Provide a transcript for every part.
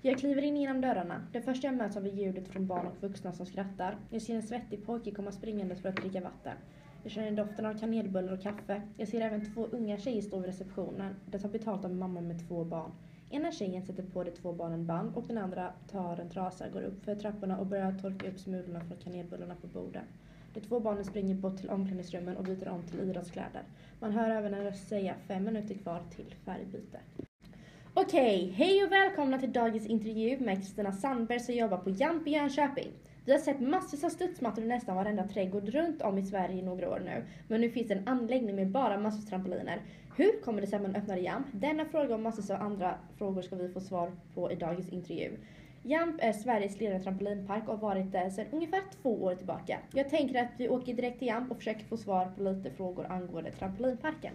Jag kliver in genom dörrarna. Det första jag möts av är ljudet från barn och vuxna som skrattar. Jag ser en svettig pojke komma springandes för att dricka vatten. Jag känner doften av kanelbullar och kaffe. Jag ser även 2 unga tjejer stå vid receptionen. De tar betalt av mamma med 2 barn. Ena tjejen sätter på de 2 barnen band och den andra tar en trasa, går upp för trapporna och börjar torka upp smulorna från kanelbullarna på bordet. De 2 barnen springer bort till omklädningsrummen och byter om till idrottskläder. Man hör även en röst säga 5 minuter kvar till färgbyte. Okej, hej och välkomna till dagens intervju med Kristina Sandberg som jobbar på Jamp i Jönköping. Vi har sett massor av studsmattor i nästan varenda trädgård runt om i Sverige i några år nu. Men nu finns en anläggning med bara massor av trampoliner. Hur kommer det sig att man öppnar Jamp? Denna fråga och massor av andra frågor ska vi få svar på i dagens intervju. Jamp är Sveriges ledande trampolinpark och har varit där sedan ungefär 2 år tillbaka. Jag tänker att vi åker direkt till Jamp och försöker få svar på lite frågor angående trampolinparken.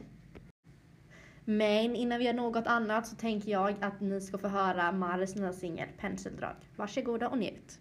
Men innan vi gör något annat så tänker jag att ni ska få höra Mares nya singel Penseldrag. Varsågoda och njut.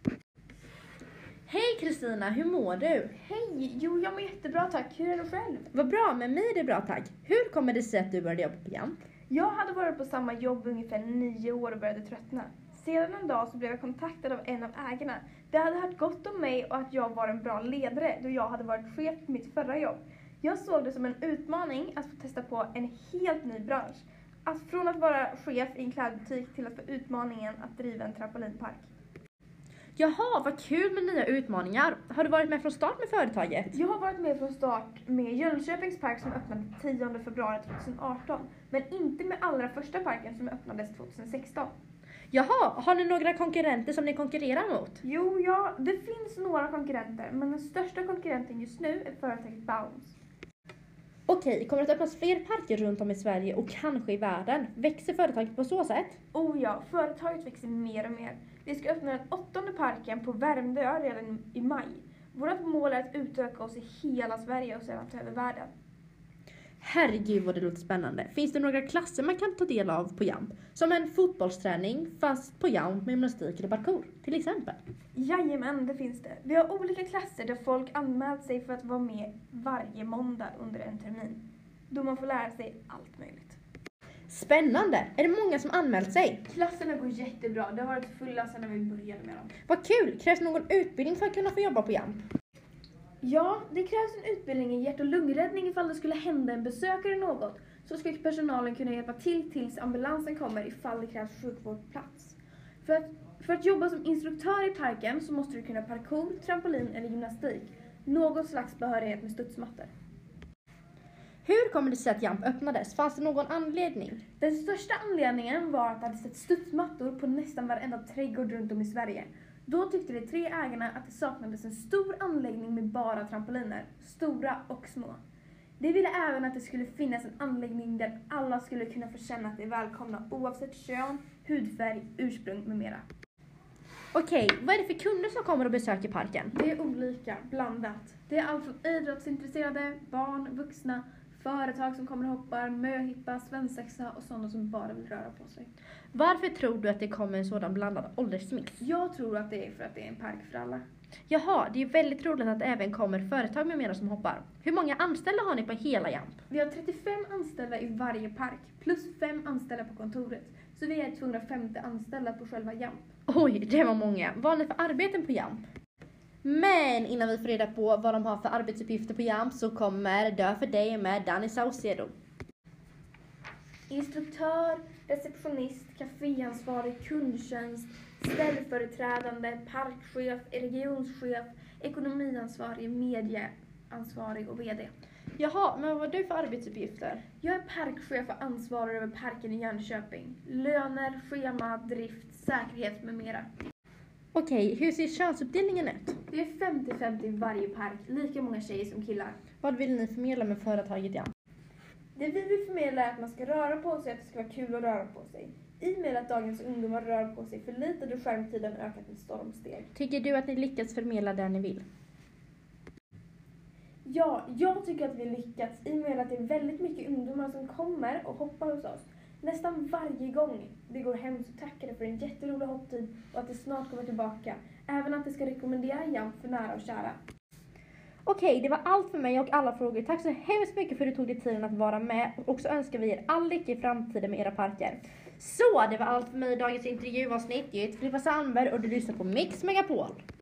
Hej Kristina, hur mår du? Hej, jo jag mår jättebra tack. Hur är du själv? Vad bra, med mig är det bra tack. Hur kommer det sig att du började jobba på Jamp? Jag hade varit på samma jobb ungefär 9 år och började tröttna. Sedan en dag så blev jag kontaktad av en av ägarna. Det hade hört gott om mig och att jag var en bra ledare då jag hade varit chef på mitt förra jobb. Jag såg det som en utmaning att få testa på en helt ny bransch. Från att vara chef i en klädbutik till att få utmaningen att driva en trampolinpark. Jaha, vad kul med nya utmaningar. Har du varit med från start med företaget? Jag har varit med från start med Jönköpings park som öppnade 10 februari 2018. Men inte med allra första parken som öppnades 2016. Jaha, har ni några konkurrenter som ni konkurrerar mot? Jo, det finns några konkurrenter. Men den största konkurrenten just nu är företaget Bounce. Okej, kommer det att öppnas fler parker runt om i Sverige och kanske i världen? Växer företaget på så sätt? Oh ja, företaget växer mer och mer. Vi ska öppna den 8:e parken på Värmdö redan i maj. Vårt mål är att utöka oss i hela Sverige och sedan ta över världen. Herregud vad det låter spännande. Finns det några klasser man kan ta del av på Jamp? Som en fotbollsträning fast på Jamp med gymnastik eller parkour till exempel? Jajamän, det finns det. Vi har olika klasser där folk anmält sig för att vara med varje måndag under en termin. Då man får lära sig allt möjligt. Spännande! Är det många som anmält sig? Klasserna går jättebra. Det har varit fulla sedan vi började med dem. Vad kul! Krävs någon utbildning för att kunna få jobba på Jamp? Ja, det krävs en utbildning i hjärt- och lungräddning ifall det skulle hända en besökare något. Så ska personalen kunna hjälpa till tills ambulansen kommer ifall det krävs sjukvård på plats. För att jobba som instruktör i parken så måste du kunna parkour, trampolin eller gymnastik. Någon slags behörighet med studsmattor. Hur kommer det sig att Jamp öppnades? Fanns det någon anledning? Den största anledningen var att det hade sett studsmattor på nästan varenda trädgård runt om i Sverige. Då tyckte de 3 ägarna att det saknades en stor anläggning med bara trampoliner, stora och små. De ville även att det skulle finnas en anläggning där alla skulle kunna få känna att de är välkomna oavsett kön, hudfärg, ursprung med mera. Okej, vad är det för kunder som kommer och besöker parken? Det är olika, blandat. Det är allt från idrottsintresserade, barn, vuxna, företag som kommer och hoppar, möhippa, svensexa och sådana som bara vill röra på sig. Varför tror du att det kommer en sådan blandad åldersmix? Jag tror att det är för att det är en park för alla. Jaha, det är väldigt roligt att det även kommer företag med mera som hoppar. Hur många anställda har ni på hela Jamp? Vi har 35 anställda i varje park, plus 5 anställda på kontoret. Så vi är 250 anställda på själva Jamp. Oj, det var många. Vad har ni för arbeten på Jamp? Men innan vi får reda på vad de har för arbetsuppgifter på Jamp så kommer Dö för dig med Danny Saucedo. Instruktör, receptionist, kaféansvarig, kundtjänst, ställföreträdande, parkchef, regionschef, ekonomiansvarig, medieansvarig och vd. Jaha, men vad har du för arbetsuppgifter? Jag är parkchef och ansvarar över parken i Jönköping. Löner, schema, drift, säkerhet med mera. Okej, hur ser könsuppdelningen ut? Det är 50-50 i varje park, lika många tjejer som killar. Vad vill ni förmedla med företaget Jamp? Det vi vill förmedla är att man ska röra på sig, att det ska vara kul att röra på sig. I och med att dagens ungdomar rör på sig för lite då skärmtiden ökat med stormsteg. Tycker du att ni lyckats förmedla det ni vill? Ja, jag tycker att vi lyckats i och med att det är väldigt mycket ungdomar som kommer och hoppar hos oss. Nästan varje gång det går hem så tackar det för en jätterolig hopptid och att det snart kommer tillbaka. Även att det ska rekommendera Jamp för nära och kära. Okej, det var allt för mig och alla frågor. Tack så hemskt mycket för att du tog dig tiden att vara med. Och så önskar vi er all lycka i framtiden med era parker. Så, det var allt för mig i dagens intervjuavsnitt. Jag heter Filippa Sandberg och du lyssnar på Mix Megapol.